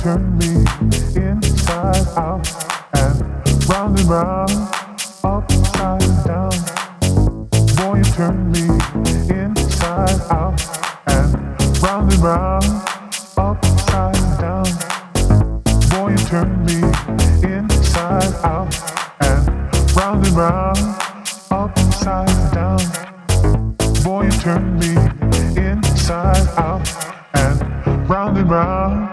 turn me inside out and round, upside down. Boy, you turn me inside out and round, upside down. Boy, you turn me inside out and round, upside down. Boy, you turn me inside out and round and round.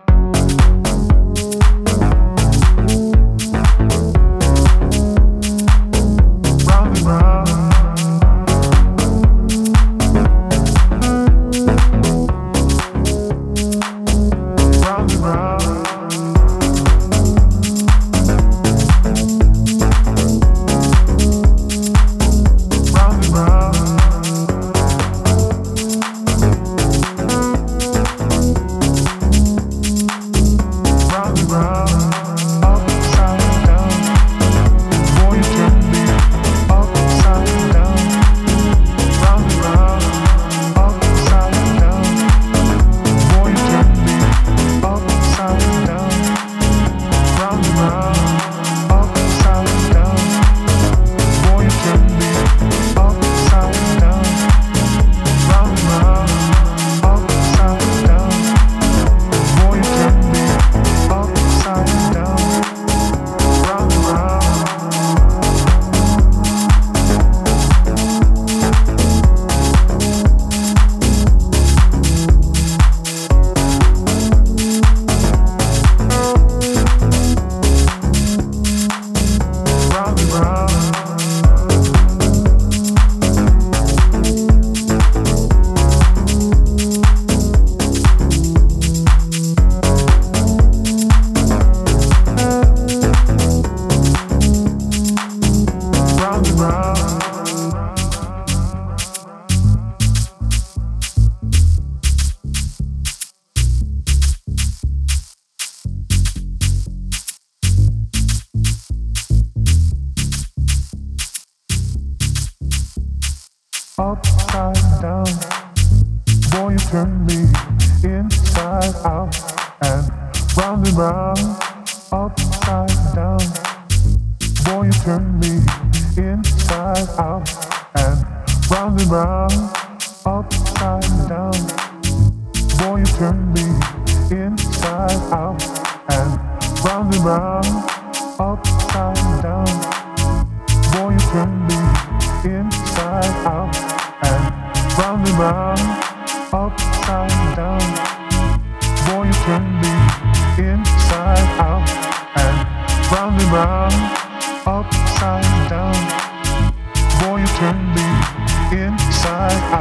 Upside down, boy, you turn me inside out and round, upside down. Boy, you turn me inside out and round, upside down. Boy, you turn me inside out and round, upside down. Boy, you turn me inside out and round, upside down. Boy, you turn me inside out and round, upside down. Boy, you turn me inside out.